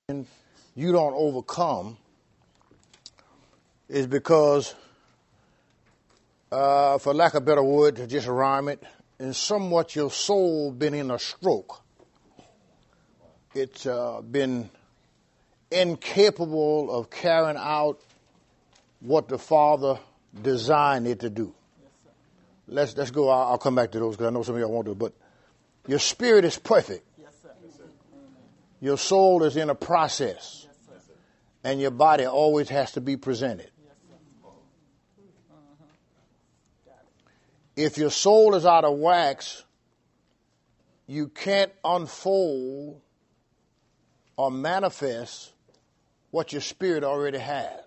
you don't overcome is because, for lack of a better word, to just rhyme it, and somewhat your soul been in a stroke. It's been incapable of carrying out what the Father designed it to do. Let's go. I'll come back to those because I know some of y'all want to. But your spirit is perfect. Your soul is in a process, and your body always has to be presented. If your soul is out of wax, you can't unfold or manifest what your spirit already has.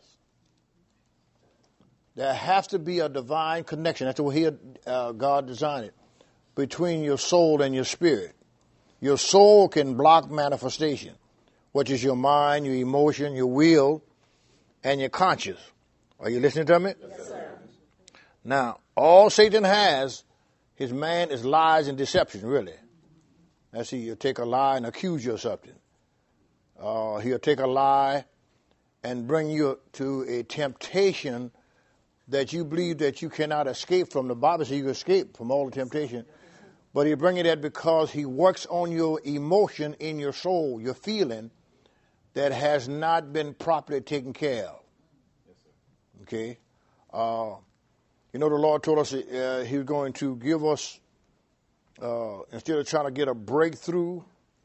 There has to be a divine connection. That's the way God designed it, between your soul and your spirit. Your soul can block manifestation, which is your mind, your emotion, your will, and your conscience. Are you listening to me? Yes, sir. Now, all Satan has, his man, is lies and deception, really. That's he'll take a lie and accuse you of something. He'll take a lie and bring you to a temptation that you believe that you cannot escape from. The Bible says you can escape from all the temptation. But he'll bring you that because he works on your emotion in your soul, your feeling, that has not been properly taken care of. Okay? The Lord told us he was going to give us, instead of trying to get a breakthrough,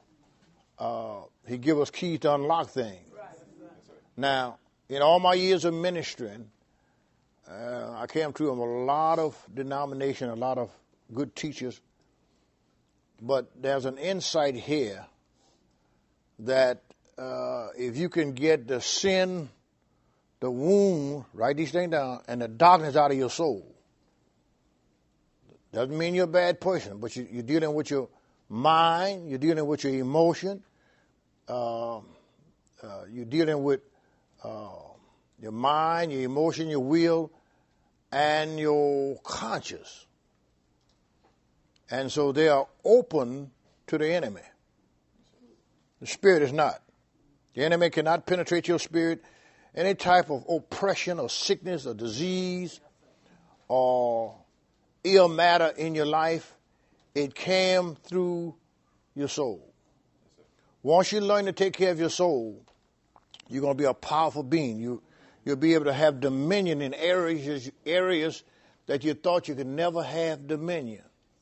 he give us keys to unlock things. Now, in all my years of ministering, I came to a lot of denominations, a lot of good teachers, but there's an insight here that if you can get the sin, the wound, write these things down, and the darkness out of your soul. Doesn't mean you're a bad person, but you're dealing with your mind, you're dealing with your emotion, you're dealing with your mind, your emotion, your will, and your conscience. And so they are open to the enemy. The spirit is not. The enemy cannot penetrate your spirit. Any type of oppression or sickness or disease or ill matter in your life, it came through your soul. Once you learn to take care of your soul, you're going to be a powerful being. You'll be able to have dominion in areas that you thought you could never have dominion.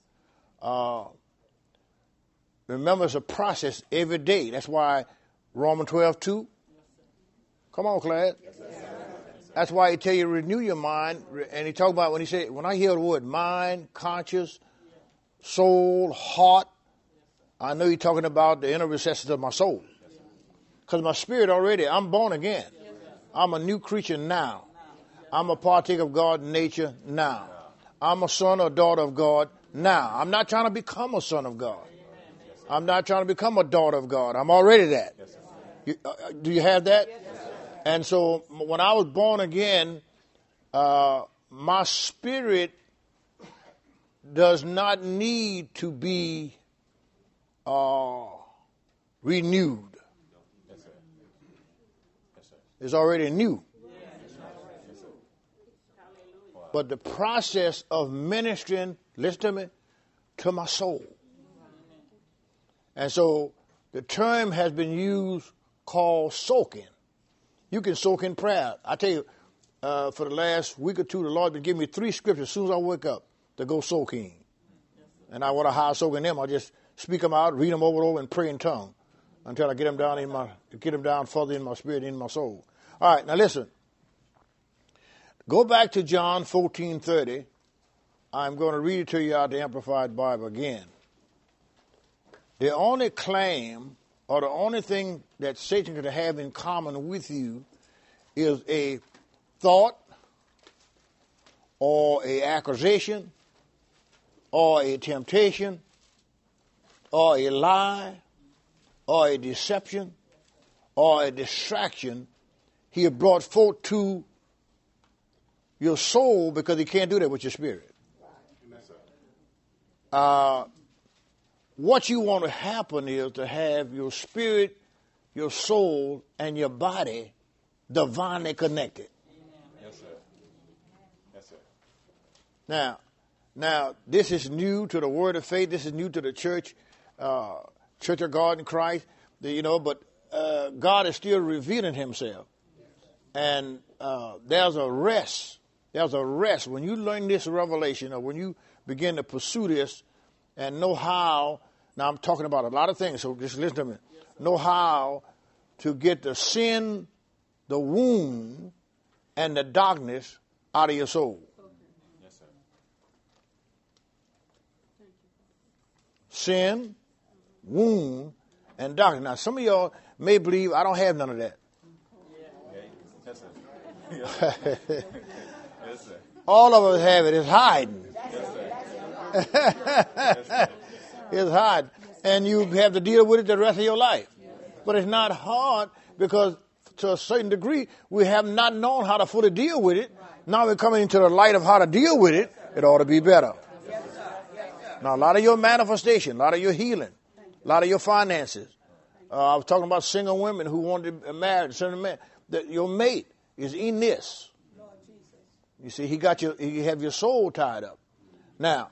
Remember, it's a process every day. That's why Romans 12:2. Come on, class. That's why he tell you renew your mind. And he talk about when I hear the word mind, conscience, soul, heart, I know you're talking about the inner recesses of my soul. Because my spirit already, I'm born again. I'm a new creature now. I'm a partaker of God's nature now. I'm a son or daughter of God now. I'm not trying to become a son of God. I'm not trying to become a daughter of God. I'm already that. Do you have that? And so when I was born again, my spirit does not need to be renewed. It's already new. But the process of ministering, listen to me, to my soul. And so the term has been used called soaking. You can soak in prayer. I tell you, for the last week or two, the Lord has been giving me 3 scriptures as soon as I wake up to go soaking. And I want to how soaking them. I just speak them out, read them over and over, and pray in tongue until I get them down further in my spirit, in my soul. All right, now listen. Go back to John 14:30. I'm going to read it to you out of the Amplified Bible again. The only claim or the only thing that Satan could have in common with you is a thought or a accusation or a temptation or a lie or a deception or a distraction he had brought forth to your soul, because he can't do that with your spirit. What you want to happen is to have your spirit your soul, and your body divinely connected. Yes, sir. Yes, sir. Now, this is new to the Word of Faith. This is new to the church, Church of God in Christ. But God is still revealing Himself, and there's a rest. There's a rest when you learn this revelation, or when you begin to pursue this and know how. Now, I'm talking about a lot of things, so just listen to me. Know how to get the sin, the wound, and the darkness out of your soul. Yes, sir. Sin, wound, and darkness. Now, some of y'all may believe I don't have none of that. Yes, sir. Yes, sir. All of us have it. It's hiding. Yes, sir. It's hard, and you have to deal with it the rest of your life. But it's not hard, because to a certain degree, we have not known how to fully deal with it. Now we're coming into the light of how to deal with it. It ought to be better. Now, a lot of your manifestation, a lot of your healing, a lot of your finances. I was talking about single women who wanted to marry a certain man. That your mate is in this. You see, he have your soul tied up. Now,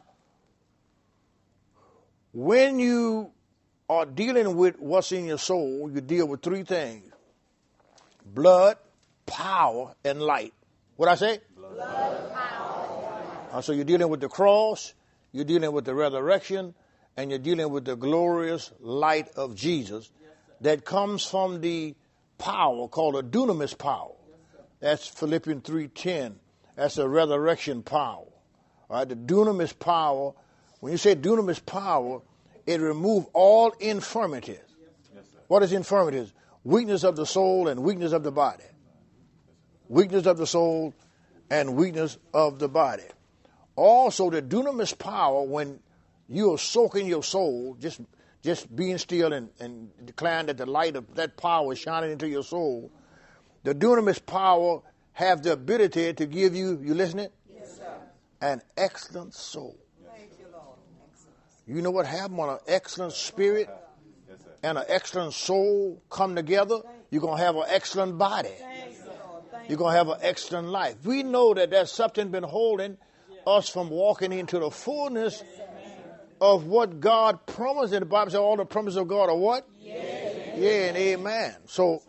when you are dealing with what's in your soul, you deal with three things: blood, power, and light. What'd I say? Blood, power. So you're dealing with the cross, you're dealing with the resurrection, and you're dealing with the glorious light of Jesus that comes from the power called a dunamis power. That's Philippians 3:10. That's a resurrection power. All right, the dunamis power. When you say dunamis power, it removes all infirmities. Yes, sir. What is infirmities? Weakness of the soul and weakness of the body. Weakness of the soul and weakness of the body. Also, the dunamis power, when you are soaking your soul, just being still and declaring that the light of that power is shining into your soul, the dunamis power have the ability to give you listening? Yes, sir. An excellent soul. Thank you, Lord. You know what happened when an excellent spirit and an excellent soul come together? You're going to have an excellent body. Thank you, Lord. You're going to have an excellent life. We know that there's something been holding us from walking into the fullness of what God promised. And the Bible says all the promises of God are what? Yeah and amen. So,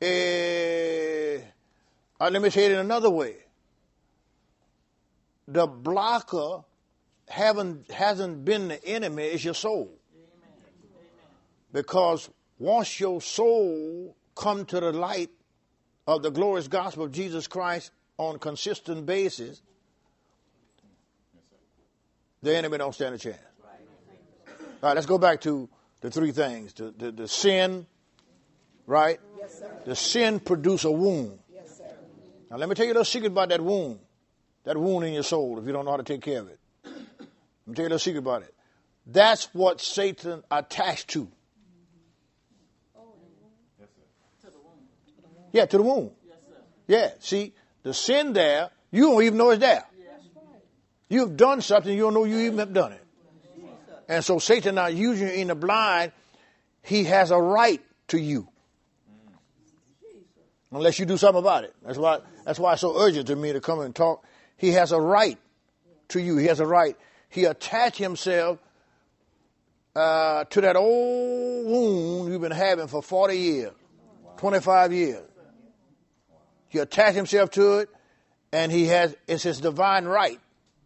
let me say it in another way. The blocker hasn't been the enemy, it's your soul. Because once your soul come to the light of the glorious gospel of Jesus Christ on a consistent basis, the enemy don't stand a chance. All right, let's go back to the three things. The sin, right? Yes, sir. The sin produce a wound. Yes, sir. Now, let me tell you a little secret about that wound in your soul, if you don't know how to take care of it. Let me tell you a little secret about it. That's what Satan attached to. Yeah, to the wound. Yeah, see, the sin there, you don't even know it's there. You've done something, you don't know you even have done it. And so Satan not using you in the blind, he has a right to you. Unless you do something about it. That's why it's so urgent to me to come and talk. He has a right to you. He has a right. He attached himself to that old wound you've been having for 40 years, 25 years. He attached himself to it, and it's his divine right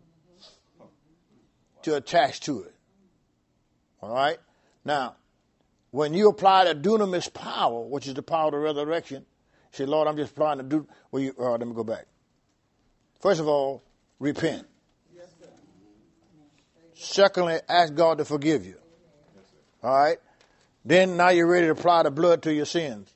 to attach to it. All right? Now, when you apply the dunamis power, which is the power of the resurrection, you say, Lord, I'm just applying to do. Let me go back. First of all, repent. Secondly, ask God to forgive you. All right? Then now you're ready to apply the blood to your sins.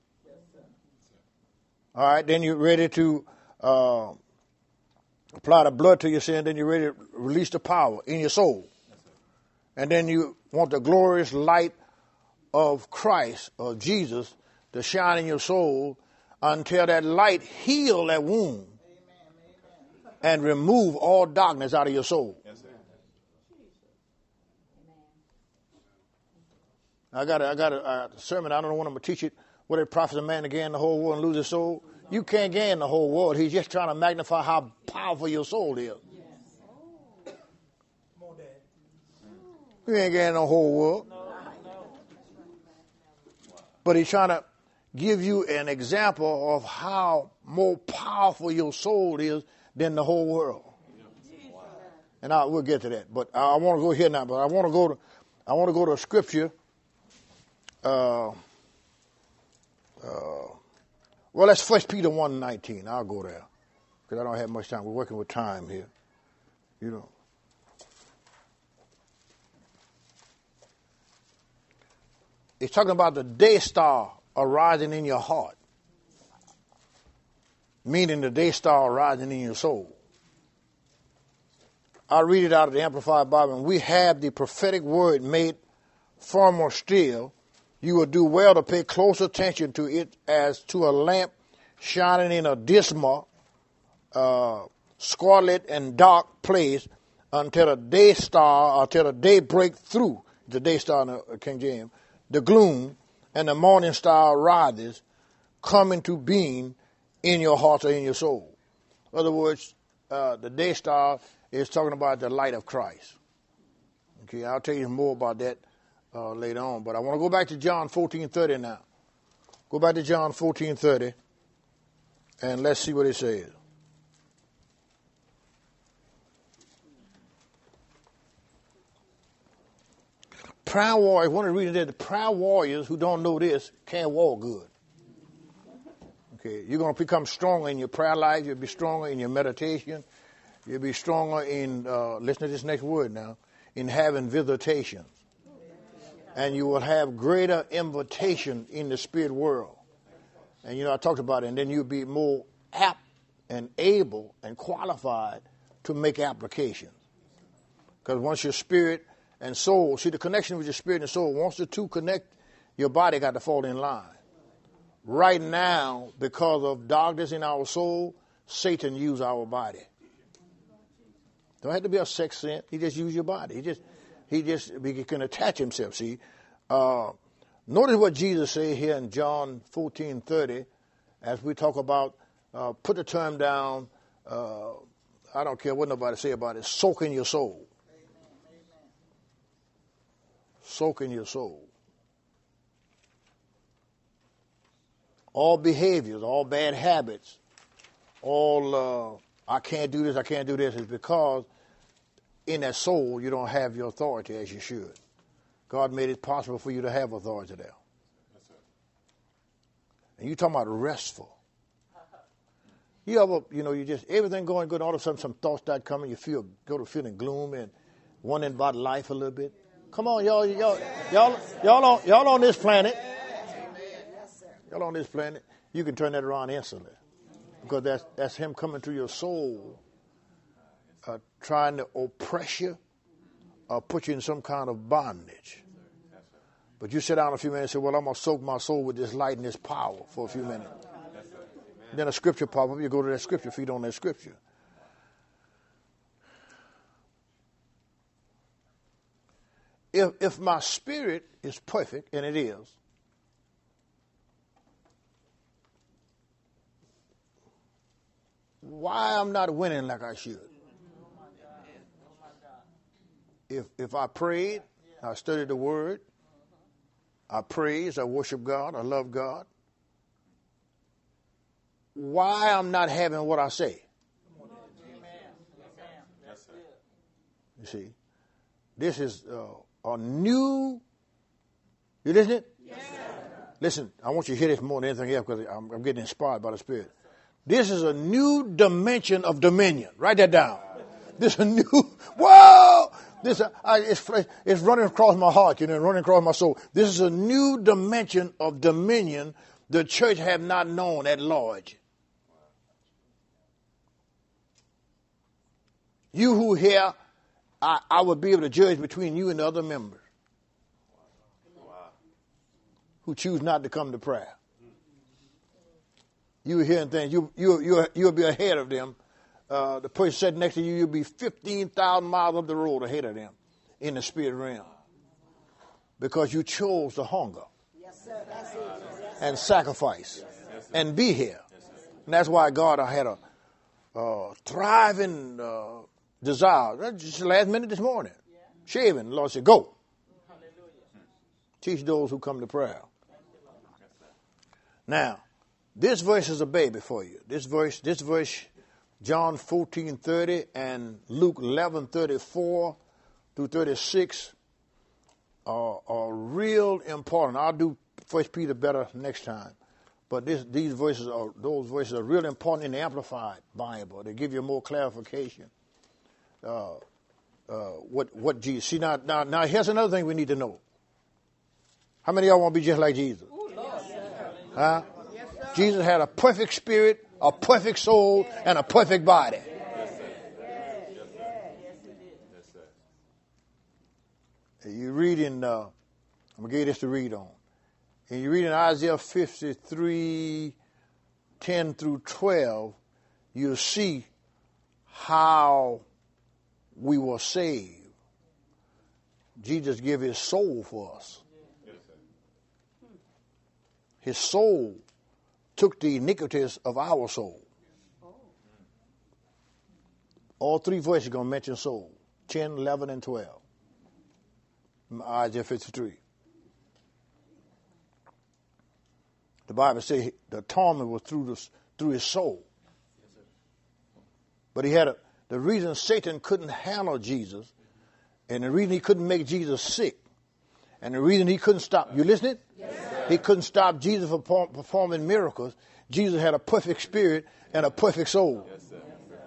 All right? Then you're ready to apply the blood to your sin. Then you're ready to release the power in your soul. And then you want the glorious light of Christ, of Jesus, to shine in your soul until that light heal that wound and remove all darkness out of your soul. I got a sermon. I don't know when I'm going to teach it. What it profits a man to gain the whole world and lose his soul? You can't gain the whole world. He's just trying to magnify how powerful your soul is. You ain't gaining the whole world. But he's trying to give you an example of how more powerful your soul is than the whole world. And we'll get to that. But I want to go here now. But I want to go to a scripture. Well, that's 1 Peter 1:19. I'll go there because I don't have much time. We're working with time here. You know. It's talking about the day star arising in your heart, meaning the day star arising in your soul. I'll read it out of the Amplified Bible. And we have the prophetic word made firmer still. You will do well to pay close attention to it as to a lamp shining in a dismal, scarlet and dark place until the day star, until the day break through, the day star in the King James, the gloom, and the morning star rises, come into being in your heart or in your soul. In other words, the day star is talking about the light of Christ. Okay, I'll tell you more about that later on. But I want to go back to John 14:30 now. Go back to John 14:30, and let's see what it says. Proud warriors, one of the reasons that the proud warriors who don't know this can't walk good. Okay, you're going to become stronger in your prayer life. You'll be stronger in your meditation. You'll be stronger in, listen to this next word now, in having visitations. And you will have greater invitation in the spirit world. And, you know, I talked about it. And then you'll be more apt and able and qualified to make applications. Because once your spirit and soul, see the connection with your spirit and soul, once the two connect, your body got to fall in line. Right now, because of darkness in our soul, Satan used our body. Don't have to be a sex sin. He just used your body. He can attach himself. See, notice what Jesus said here in John 14:30, as we talk about put the term down. I don't care what nobody say about it. Soak in your soul. Soak in your soul. All behaviors, all bad habits, all I can't do this is because in that soul you don't have your authority as you should. God made it possible for you to have authority there. Yes, sir. And you talking about restful. You ever, you just, everything going good, all of a sudden some thoughts start coming, you go to feeling gloom and wondering about life a little bit. Come on, y'all on this planet. Y'all on this planet. You can turn that around instantly. Because that's him coming to your soul, trying to oppress you or put you in some kind of bondage. But you sit down a few minutes and say, well, I'm going to soak my soul with this light and this power for a few minutes. Then a scripture pop up, you go to that scripture, feed on that scripture. If my spirit is perfect, and it is, why I'm not winning like I should? If I prayed, I studied the word, I praise, I worship God, I love God, why I'm not having what I say? You see, this is a new, you listening? Yes. Listen, I want you to hear this more than anything else because I'm getting inspired by the Spirit. This is a new dimension of dominion. Write that down. This is a new, whoa! It's running across my heart, running across my soul. This is a new dimension of dominion the church have not known at large. You who hear, I would be able to judge between you and the other members who choose not to come to prayer. You are hearing things. You'll be ahead of them. The person sitting next to you, you'll be 15,000 miles up the road ahead of them in the spirit realm because you chose the hunger. Yes, sir. That's it. and sacrifice and be here. And that's why God had a thriving desire. That's just last minute this morning. Shaving. The Lord said, go. Teach those who come to prayer. Now, this verse is a baby for you. This verse, John 14:30 and Luke 11:34 through 36 are real important. I'll do 1 Peter better next time. But those verses are real important in the Amplified Bible. They give you more clarification. What Jesus? See now here's another thing we need to know. How many of y'all want to be just like Jesus? Huh? Jesus had a perfect spirit, a perfect soul, and a perfect body. You read in, I'm going to give you this to read on. And you read in Isaiah 53:10 through 12, you'll see how we were saved. Jesus gave his soul for us. His soul took the iniquities of our soul. All three verses are going to mention soul. 10, 11, and 12. Isaiah 53. The Bible says the atonement was through his soul. But the reason Satan couldn't handle Jesus, and the reason he couldn't make Jesus sick, and the reason he couldn't stop, you listening? Yes, he couldn't stop Jesus from performing miracles. Jesus had a perfect spirit and a perfect soul. Yes, sir.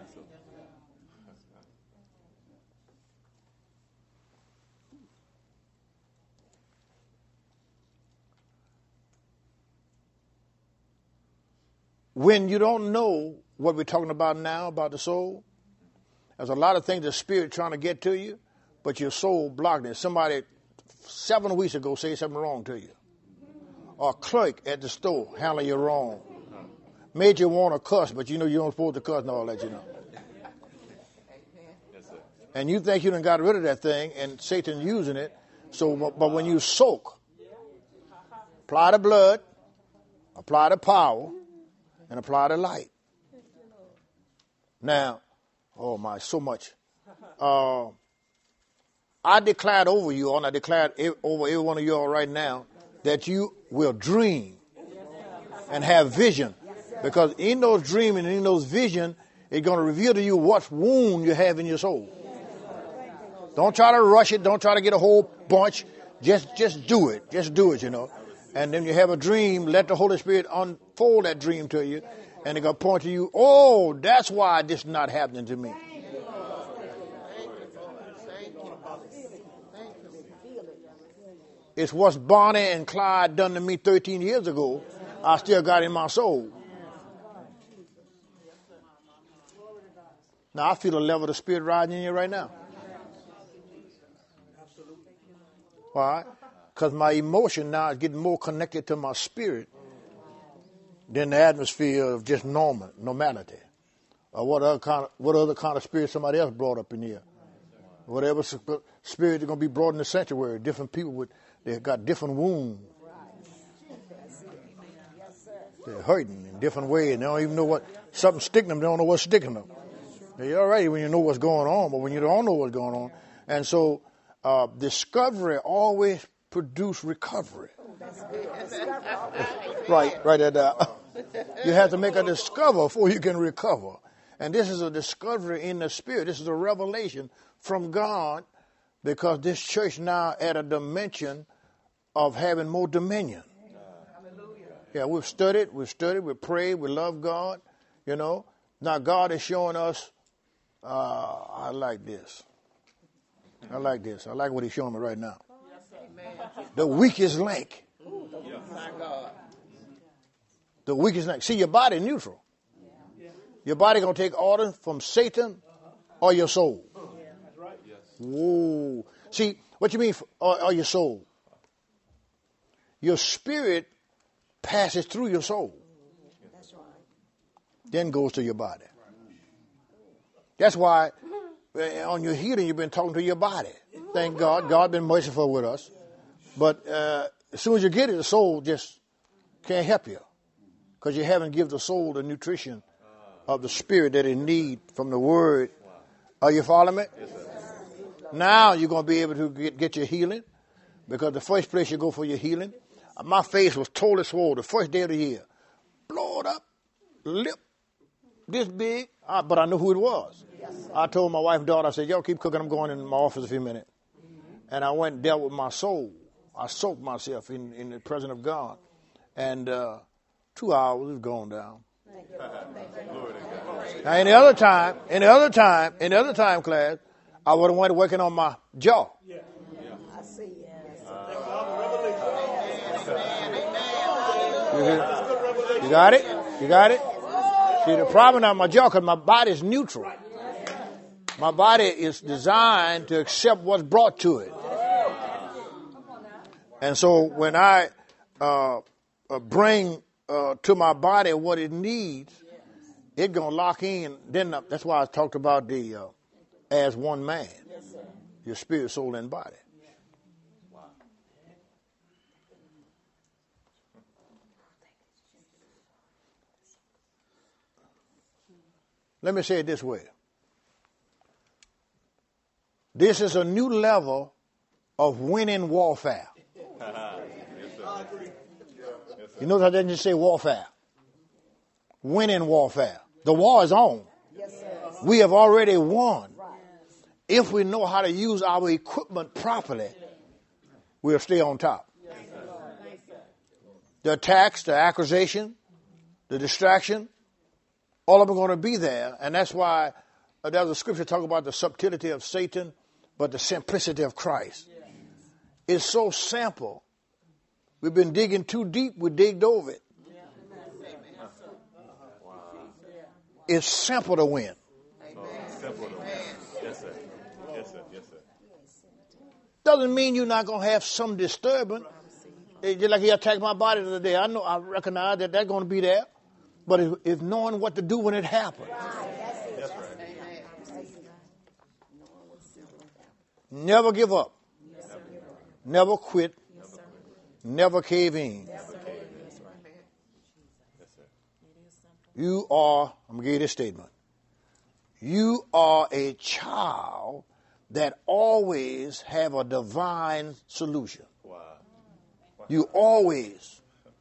When you don't know what we're talking about now, about the soul, there's a lot of things the spirit trying to get to you, but your soul blocked it. Somebody 7 weeks ago said something wrong to you. Or a clerk at the store handling you wrong. Made you want to cuss, but you know you don't supposed to cuss and all that, you know. And you think you done got rid of that thing, and Satan using it. So, but when you soak, apply the blood, apply the power, and apply the light. Now, oh my, so much. I declared over you all, and I declared over every one of you all right now, that you will dream and have vision. Because in those dreaming and in those vision, it's going to reveal to you what wound you have in your soul. Don't try to rush it. Don't try to get a whole bunch. Just do it. Just do it, you know. And then you have a dream, let the Holy Spirit unfold that dream to you, and it's going to point to you, oh, that's why this is not happening to me. It's what's Bonnie and Clyde done to me 13 years ago. I still got in my soul. Now, I feel a level of the Spirit riding in you right now. Why? Because my emotion now is getting more connected to my spirit than the atmosphere of just normality. Or what other kind of spirit somebody else brought up in here. Whatever spirit is going to be brought in the sanctuary. Different people they've got different wounds. They're hurting in different ways. And they don't even know what, something sticking them, they don't know what's sticking them. They're all right when you know what's going on, but when you don't know what's going on. And so discovery always produce recovery. Right there. You have to make a discovery before you can recover. And this is a discovery in the Spirit. This is a revelation from God, because this church now at a dimension of having more dominion. Yeah, we've studied, we prayed, we love God, you know. Now God is showing us, I like this. I like what he's showing me right now. The weakest link. The weakest link. See, your body neutral. Your body going to take orders from Satan or your soul. Whoa. See, what you mean, or your soul? Your spirit passes through your soul. Then goes to your body. That's why on your healing you've been talking to your body. Thank God. God been merciful with us. But as soon as you get it, the soul just Can't help you because you haven't given the soul the nutrition of the spirit that it needs from the word. Are you following me? Yes, sir. Now you're going to be able to get your healing because the first place you go for your healing, my face was totally swollen the first day of the year. Blowed up, lip this big, but I knew who it was. I told my wife and daughter, I said, y'all keep cooking, I'm going in my office a few minutes. And I went and dealt with my soul. I soaked myself in the presence of God. And 2 hours, it was going down. Now, any other time, class, I would have went working on my jaw. I see. You got it? You got it? See, the problem on my jaw, because my body is neutral. My body is designed to accept what's brought to it. And so when I bring to my body what it needs, it's going to lock in. Then that's why I talked about the as one man, your spirit, soul, and body. Let me say it this way. This is a new level of winning warfare. You notice I didn't just say warfare. Winning warfare. The war is on. We have already won. If we know how to use our equipment properly, we'll stay on top. The attacks, the accusation, the distraction, all of them are going to be there. And that's why there's a scripture talking about the subtlety of Satan, but the simplicity of Christ. It's so simple. We've been digging too deep. We digged over it. It's simple to win. Simple to win. Yes, sir. Yes, sir. Yes, sir. Doesn't mean you're not going to have some disturbance. It's just like he attacked my body the other day. I know, I recognize that that's going to be there. But it's knowing what to do when it happens. That's right. Never give up. Never quit. Never cave in. You are, I'm going to give you this statement. You are a child that always have a divine solution. Wow. You always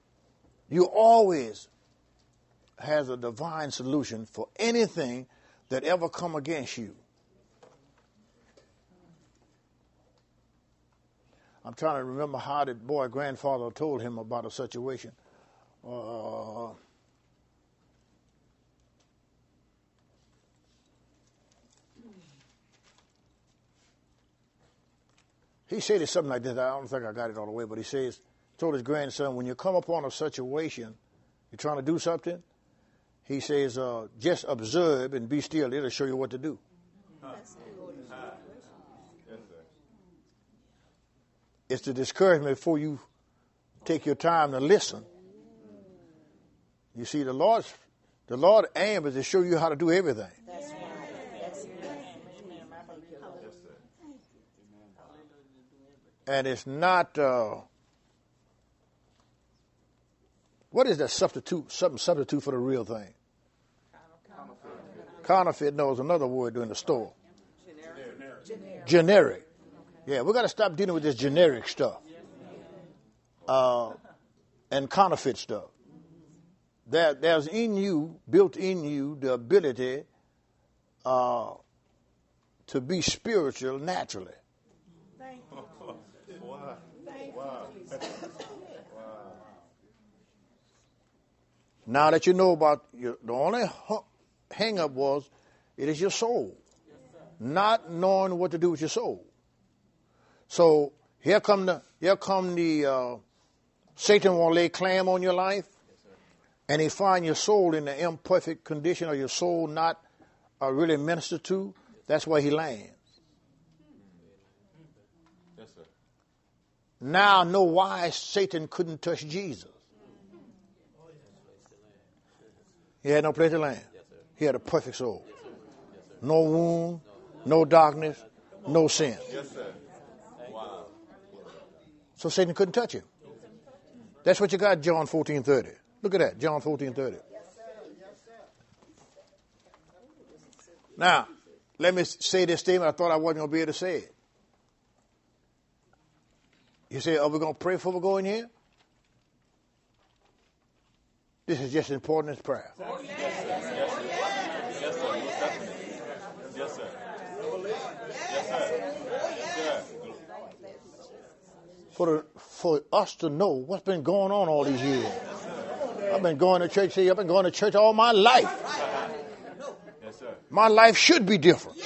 has a divine solution for anything that ever come against you. I'm trying to remember how the boy grandfather told him about a situation. He said it something like this. I don't think I got it all the way, but he says, told his grandson, when you come upon a situation, you're trying to do something, he says, just observe and be still. It'll show you what to do. It's the discouragement before you take your time to listen. You see, the Lord's aim is to show you how to do everything. That's right. That's right. And it's not, what is that substitute? Something substitute for the real thing. Counterfeit knows another word in the store. Generic. Yeah, we got to stop dealing with this generic stuff and counterfeit stuff. There's in you, built in you, the ability to be spiritual naturally. Thank you. Wow. Thank Wow. Now that you know about the only hang up was it is your soul, not knowing what to do with your soul. So here come the Satan won't lay claim on your life, and he find your soul in the imperfect condition, or your soul not really ministered to. That's where he lands. Yes, sir. Now know why Satan couldn't touch Jesus. He had no place to land. He had a perfect soul. No wound, no darkness, no sin. Yes, sir. Wow. So Satan couldn't touch him. That's what you got, John 14:30. Look at that, John 14:30. Now, let me say this statement. I thought I wasn't going to be able to say it. You say, are we going to pray before we go in here? This is just as important as prayer. Yes, sir. For us to know what's been going on all these years. I've been going to church. See, I've been going to church all my life. Yes, sir. My life should be different.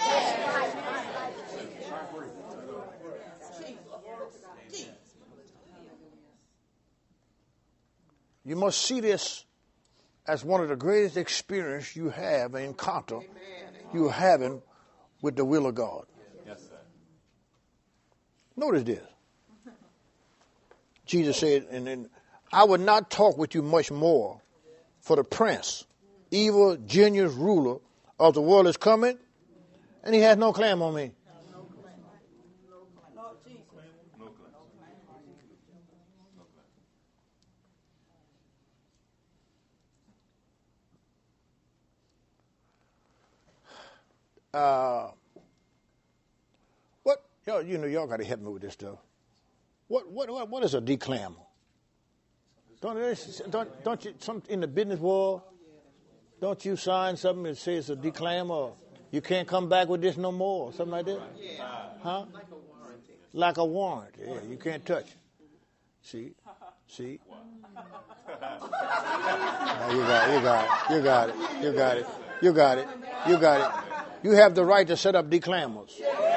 You must see this as one of the greatest experiences you have, an encounter you're having with the will of God. Yes, sir. Notice this. Jesus said, and then, I would not talk with you much more, for the prince, evil, genius, ruler of the world is coming, and he has no claim on me. No claim. What y'all got to help me with this stuff. What is a declaimer? Don't you some in the business world? Don't you sign something that says a declaimer? You can't come back with this no more, or something like that? Huh? Like a warrant. Yeah, you can't touch it. See. Now you got it. You have the right to set up declaimers.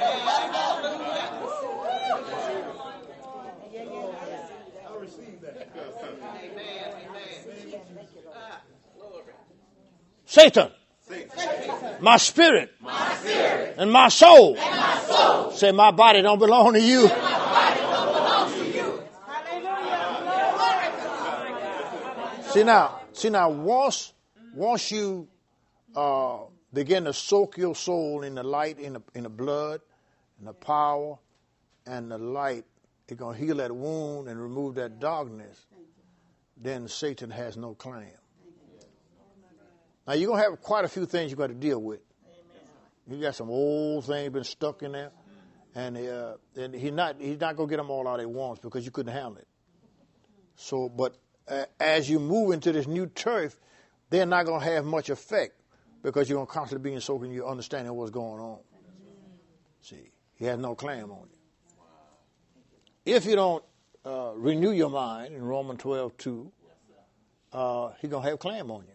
Satan, my spirit, and my soul, say my body don't belong to you. See now, once you begin to soak your soul in the light, in the blood, in the power, and the light, it's going to heal that wound and remove that darkness. Then Satan has no claim. Now, you're going to have quite a few things you got to deal with. You got some old things been stuck in there, and he's not going to get them all out at once because you couldn't handle it. So, but as you move into this new turf, they're not going to have much effect because you're going to constantly be soaking in your understanding of what's going on. See, he has no claim on you. If you don't renew your mind in Romans 12:2, he's going to have claim on you.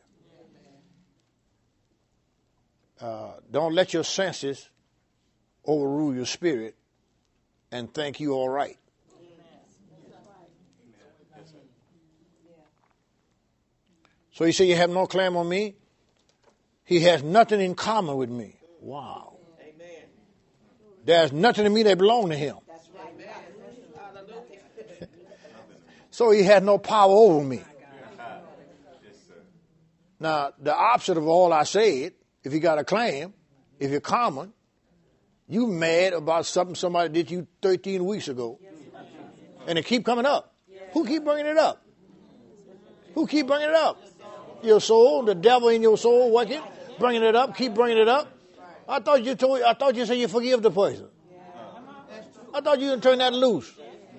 Don't let your senses overrule your spirit and think you all right. So you say you have no claim on me? He has nothing in common with me. Wow. There's nothing in me that belongs to him. So he has no power over me. Now, the opposite of all I said, if you got a claim, if you're common, you mad about something somebody did to you 13 weeks ago, and it keep coming up. Who keep bringing it up? Who keep bringing it up? Your soul, the devil in your soul working, bringing it up, keep bringing it up. I thought you said you forgive the person. I thought you didn't turn that loose.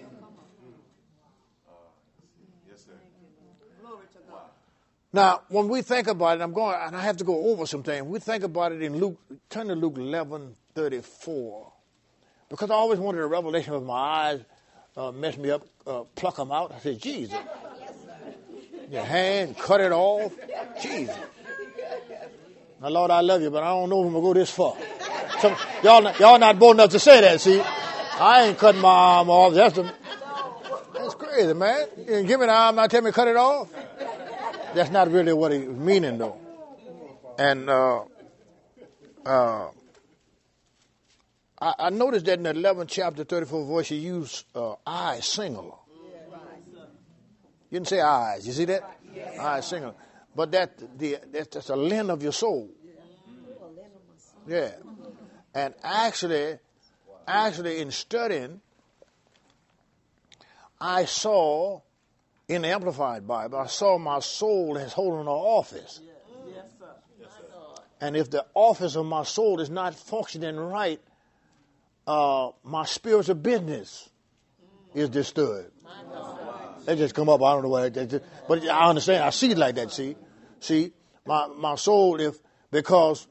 Now, when we think about it, I have to go over some things. We think about it in Luke. Turn to Luke 11:34, because I always wanted a revelation of my eyes mess me up, pluck them out. I said, Jesus, your hand, cut it off, Jesus. Now, Lord, I love you, but I don't know if I'm gonna go this far. Y'all not bold enough to say that. See, I ain't cutting my arm off. That's crazy, man. You didn't give me the arm, now tell me to cut it off. That's not really what he was meaning, though. And I noticed that in the 11th chapter, 34th verse, he used I singular. You didn't say eyes. You see that? I singular. But that's a lens of your soul. Yeah. And actually in studying, I saw in the Amplified Bible, I saw my soul as holding an office. Yes, sir. And if the office of my soul is not functioning right, my spiritual business is disturbed. They just come up. I don't know what they just, but I understand. I see it like that. See, my soul, because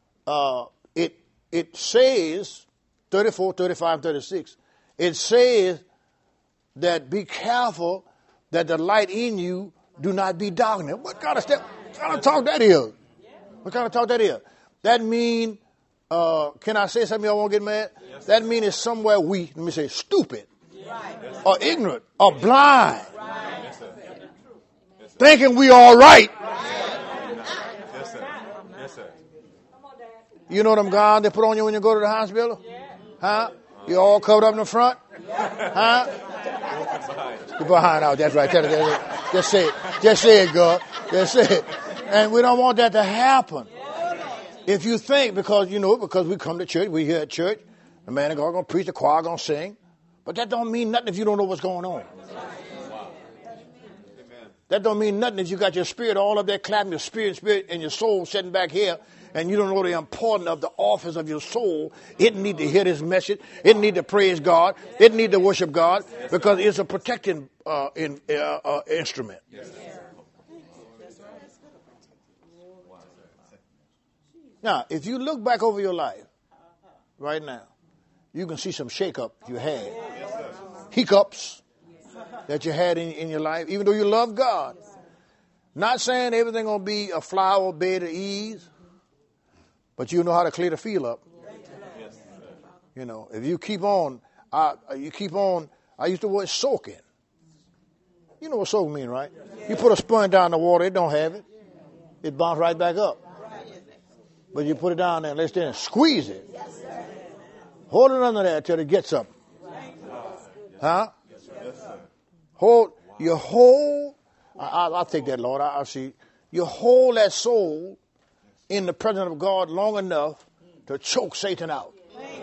it says 34, 35, 36. It says that be careful that the light in you do not be darkened. What kind of talk that is? What kind of talk that is? That mean, can I say something? I won't get mad. Yes, that mean it's somewhere weak. Let me say stupid, right, or ignorant, or blind, right, yes, thinking we all right. Yes, sir. Yes, sir. You know them gowns they put on you when you go to the hospital? Huh? You all covered up in the front? Huh? You're behind out. That's right. Just say it. Just say it, God. Just say it. And we don't want that to happen. If you think, because we come to church, we here at church, the man of God going to preach, the choir going to sing, but that don't mean nothing if you don't know what's going on. That don't mean nothing if you got your spirit all up there clapping, your spirit and your soul sitting back here, and you don't know the importance of the office of your soul. It need to hear this message. It need to praise God. It need to worship God, because it's a protecting instrument. Now, if you look back over your life right now, you can see some shake-up you had, hiccups that you had in your life, even though you love God. Not saying everything going to be a flower bed of ease, but you know how to clear the field up. If you keep on, I used to word soaking. You know what soaking mean, right? You put a sponge down in the water, it don't have it. It bounces right back up. But you put it down there and let's then squeeze it. Hold it under there till it gets up. Huh? Hold. I'll take that, Lord. I see. You hold that soul in the presence of God long enough to choke Satan out.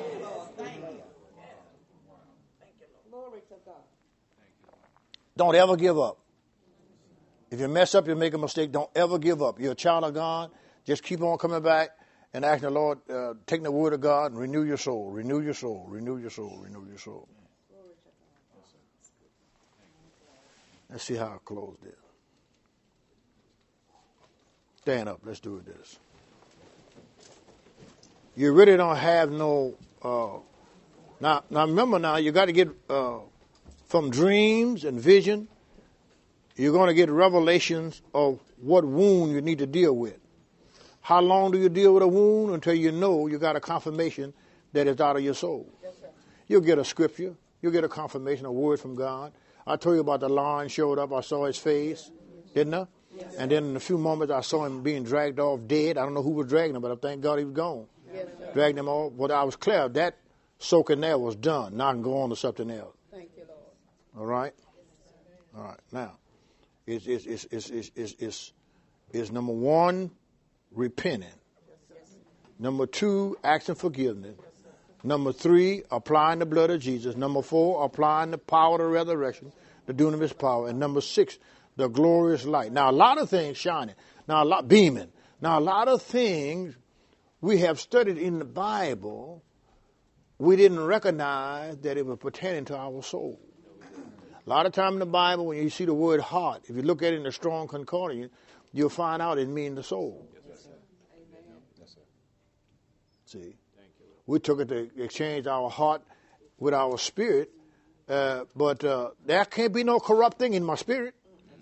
Don't ever give up. If you mess up, you make a mistake, don't ever give up. You're a child of God. Just keep on coming back and asking the Lord, taking the word of God and renew your soul, renew your soul, renew your soul, renew your soul. Let's see how I close this. Stand up. Let's do this. You really don't have no. Now remember now, you got to get from dreams and vision. You're going to get revelations of what wound you need to deal with. How long do you deal with a wound? Until you know you got a confirmation that it's out of your soul. Yes, sir. You'll get a scripture. You'll get a confirmation, a word from God. I told you about the lion showed up. I saw his face, didn't I? Yes, and then in a few moments I saw him being dragged off dead. I don't know who was dragging him, but I thank God he was gone. Yes, dragged him off. But I was clear that soaking there was done. Now I can go on to something else. Thank you, Lord. All right? All right. Now, it's number one, repenting. Number two, asking forgiveness. Number three, applying the blood of Jesus. Number four, applying the power of the resurrection, the dunamis power. And number six, the glorious light. Now, a lot of things shining. Now, a lot beaming. Now, a lot of things we have studied in the Bible, we didn't recognize that it was pertaining to our soul. A lot of time in the Bible, when you see the word heart, if you look at it in the Strong Concordance, you'll find out it means the soul. Yes, sir. Amen. Yes, sir. See, we took it to exchange our heart with our spirit, but there can't be no corrupt thing in my spirit.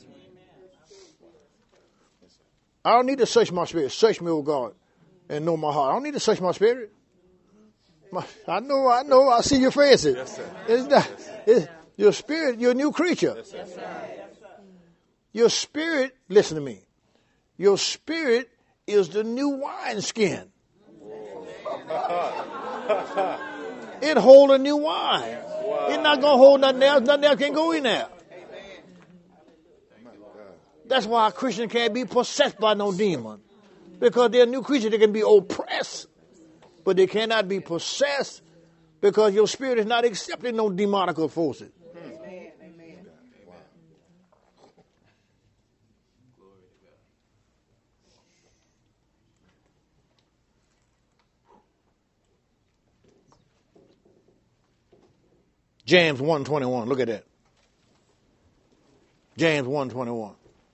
I don't need to search my spirit. Search me, O God, and know my heart. I don't need to search my spirit. I know. I see your faces. Yes, sir. Your spirit, you're a new creature. Yes, sir. Your spirit, listen to me. Your spirit is the new wineskin. It hold a new wine. Wow. It's not going to hold nothing else. Nothing else can go in there. That's why a Christian can't be possessed by no demon. Because they're a new creature. They can be oppressed. But they cannot be possessed because your spirit is not accepting no demonical forces. James 1:21. Look at that. James 1:21.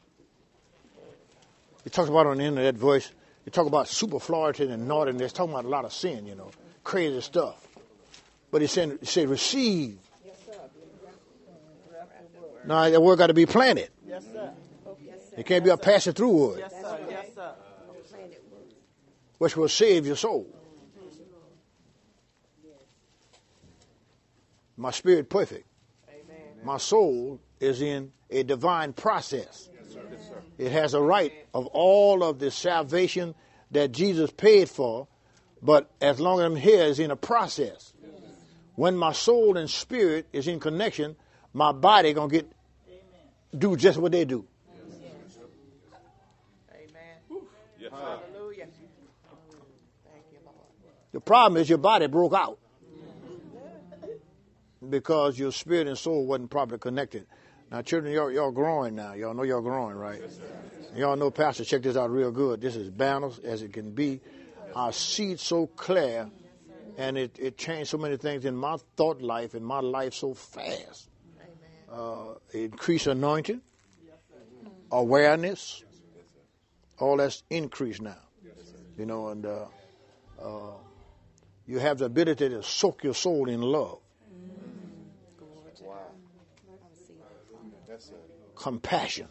He talks about on the end of that verse, he talks about superfluity and naughtiness, talking about a lot of sin, crazy stuff. But he said receive. Now that word got to be planted. Yes, sir. It can't be a passing through word. Yes, sir. Yes, sir. Which will save your soul. My spirit perfect. Amen. My soul is in a divine process. It has a right of all of the salvation that Jesus paid for, but as long as I'm here, it's in a process. When my soul and spirit is in connection, my body gonna do just what they do. Amen. Yes, sir. Hallelujah. Thank you, Lord. The problem is your body broke out because your spirit and soul wasn't properly connected. Now, children, y'all growing now. Y'all know y'all growing, right? Y'all know, Pastor, check this out real good. This is balanced as it can be. I see it so clear, and it changed so many things in my thought life and my life so fast. Increased anointing, awareness, all that's increased now. And you have the ability to soak your soul in love. Compassion.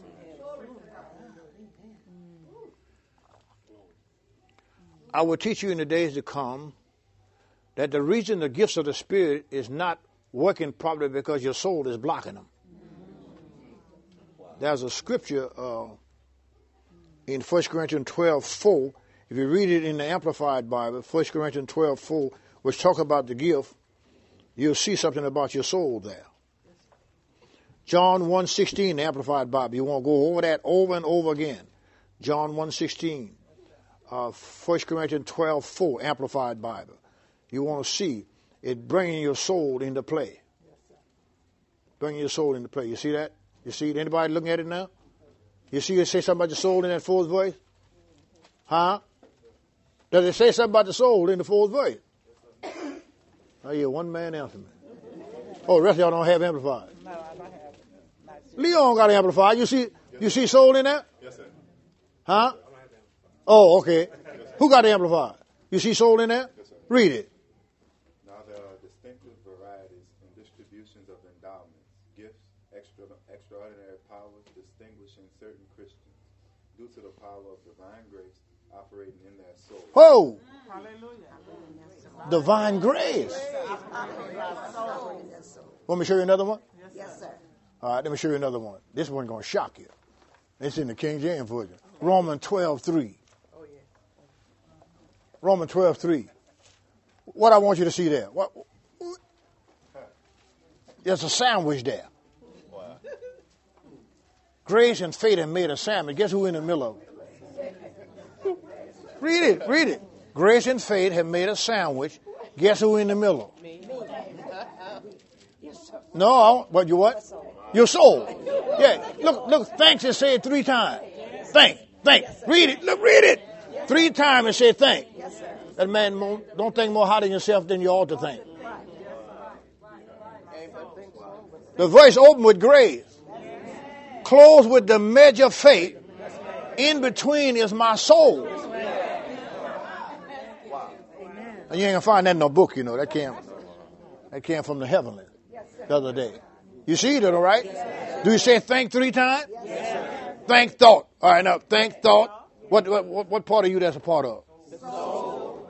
I will teach you in the days to come that the reason the gifts of the Spirit is not working properly because your soul is blocking them. There's a scripture in 1 Corinthians 12:4. If you read it in the Amplified Bible, 1 Corinthians 12:4, which talk about the gift, you'll see something about your soul there. John 1:16, the Amplified Bible. You want to go over that over and over again. John 1:16, 1 Corinthians 12:4, Amplified Bible. You want to see it bringing your soul into play. Bringing your soul into play. You see that? You see it? Anybody looking at it now? You see it say something about the soul in that fourth verse? Huh? Does it say something about the soul in the fourth verse? Oh, yeah, one man answer me. Oh, the rest of y'all don't have amplified. No, I don't have it. Leon got amplified. You see soul in there? Yes, sir. Huh? Oh, okay. Who got amplified? You see soul in there? Yes, sir. Read it. Now there are distinctive varieties and distributions of endowments, gifts, extraordinary powers distinguishing certain Christians due to the power of divine grace operating in their soul. Whoa! Hallelujah. Divine grace. Want me to show you another one? Yes, sir. All right, let me show you another one. This one's going to shock you. It's in the King James Version. Romans 12:3. Oh, yeah. Romans 12:3. What I want you to see there. There's a sandwich there. Wow. Grace and faith have made a sandwich. Guess who in the middle of it? Read it. Read it. Grace and faith have made a sandwich. Guess who in the middle? No, but you what? Your soul. Yeah. Look. Thanks. It said 3 times. Thank. Read it. Look. Read it. 3 times it said thank. That man don't think more highly of yourself than you ought to think. The verse opened with grace. Closed with the measure of faith. In between is my soul. And you ain't gonna find that in no book, That came from the heavenly the other day. You see it, all right? Do you say thank 3 times? Thank thought. All right, now thank thought. What part of you that's a part of? The soul.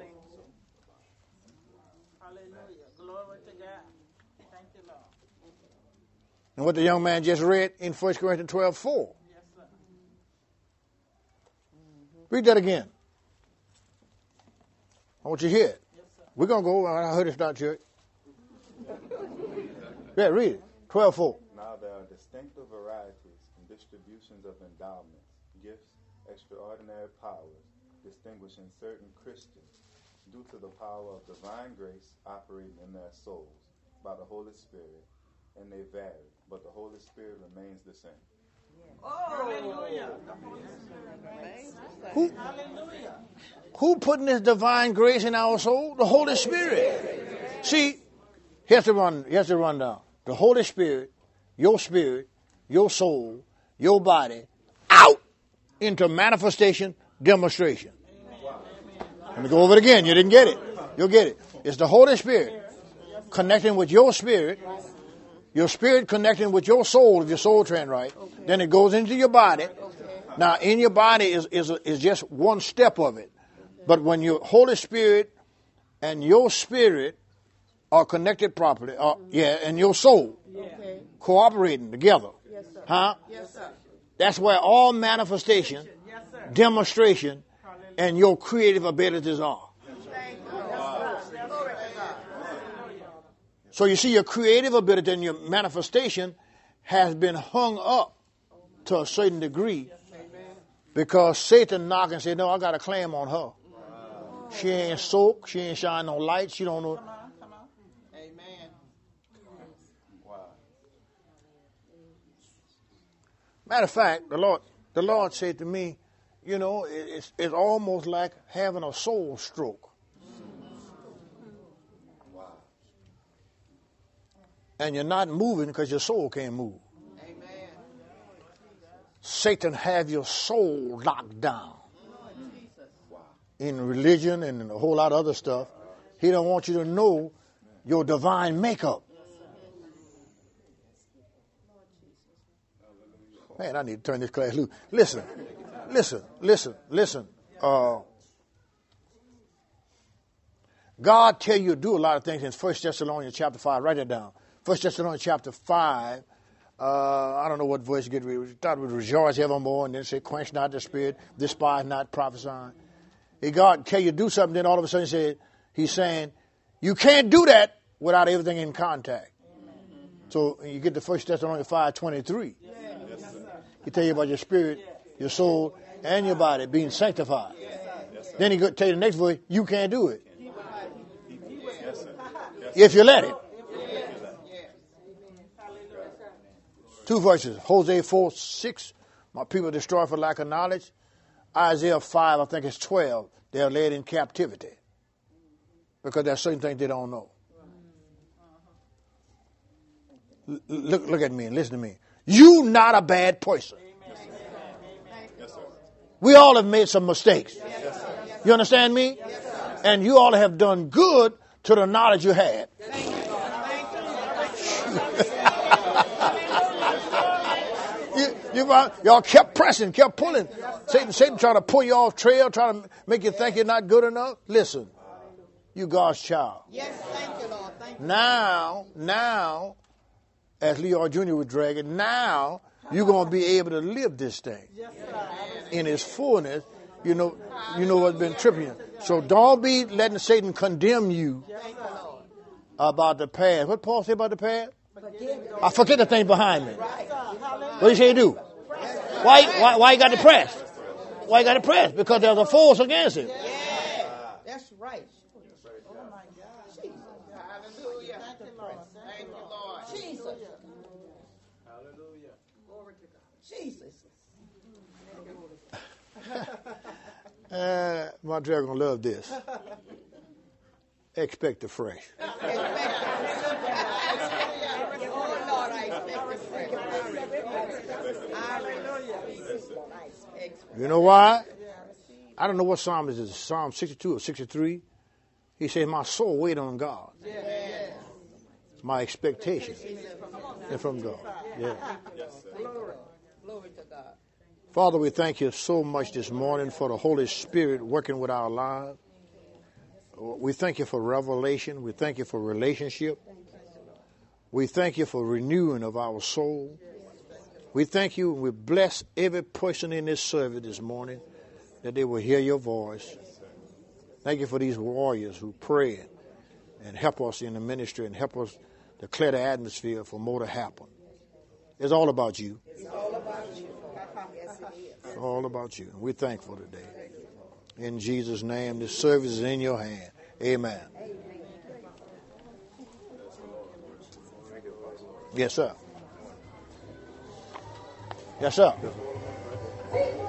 Hallelujah. Glory to God. Thank you, Lord. And what the young man just read in 1 Corinthians 12:4. Yes, sir. Read that again. I want you to hear it. We're going to go. I heard it's not church. Yeah, read it. 12:4. Now there are distinctive varieties and distributions of endowments, gifts, extraordinary powers distinguishing certain Christians due to the power of divine grace operating in their souls by the Holy Spirit, and they vary, but the Holy Spirit remains the same. Hallelujah. Who putting this divine grace in our soul? The Holy Spirit. See, He has to run down the Holy Spirit, your soul, your body, out into manifestation, demonstration. Let me go over it again. You didn't get it. You'll get it. It's the Holy Spirit connecting with your spirit connecting with your soul, if your soul trained right. Then it goes into your body. Now, in your body is just one step of it. But when your Holy Spirit and your spirit are connected properly, and your soul cooperating together, Yes, sir. that's where all manifestation, demonstration, and your creative abilities are. So you see, your creative ability and your manifestation has been hung up to a certain degree because Satan knocked and said, no, I got a claim on her. She ain't soaked. She ain't shining no light. She don't know. Come on. Amen. Matter of fact, the Lord said to me, you know, it's almost like having a soul stroke. And you're not moving because your soul can't move. Amen. Satan have your soul locked down in religion and a whole lot of other stuff. He don't want you to know your divine makeup. Man, I need to turn this class loose. Listen. God tell you to do a lot of things in 1 Thessalonians chapter 5. Write it down. 1 Thessalonians chapter 5, I don't know what verse you get. We thought we would rejoice evermore, and then say, quench not the spirit, despise not prophesying. If God tell you to do something, then all of a sudden he's saying, you can't do that without everything in contact. So you get to 1 Thessalonians 5:23. He tell you about your spirit, your soul, and your body being sanctified. Then he tell you the next verse, you can't do it. If you let it. Two verses. Hosea 4:6, my people are destroyed for lack of knowledge. Isaiah 5, I think it's 12, they are led in captivity. Because there are certain things they don't know. Look at me and listen to me. You not a bad person. We all have made some mistakes. You understand me? And you all have done good to the knowledge you had. Y'all kept pressing, kept pulling. Satan trying to pull you off trail, trying to make you think you're not good enough. Listen, you God's child. Yes, thank you, Lord. Thank you. Now, as Leroy Jr. was dragging, now you're going to be able to live this thing in its fullness. You know what's been tripping you. So don't be letting Satan condemn you about the past. What Paul say about the past? I forget the thing behind me. What did he say do? Why you got depressed? Why you got depressed? Because there's a force against him. Yeah, that's right. Oh my God. Jesus. Hallelujah. Thank you, Lord. Thank you, Lord. Jesus. Hallelujah. Glory to God. Jesus. My dragon gonna love this. Expect the fresh. You know why? I don't know what psalm is this. Psalm 62 or 63. He says, my soul wait on God. My expectation is from God. Yeah. Glory to God. Father, we thank you so much this morning for the Holy Spirit working with our lives. We thank you for revelation. We thank you for relationship. We thank you for renewing of our soul. We thank you and we bless every person in this service this morning that they will hear your voice. Thank you for these warriors who pray and help us in the ministry and help us to clear the atmosphere for more to happen. It's all about you. It's all about you. Yes, it is. It's all about you. We're thankful today. In Jesus' name, this service is in your hand. Amen. Yes, sir. Yes, sir.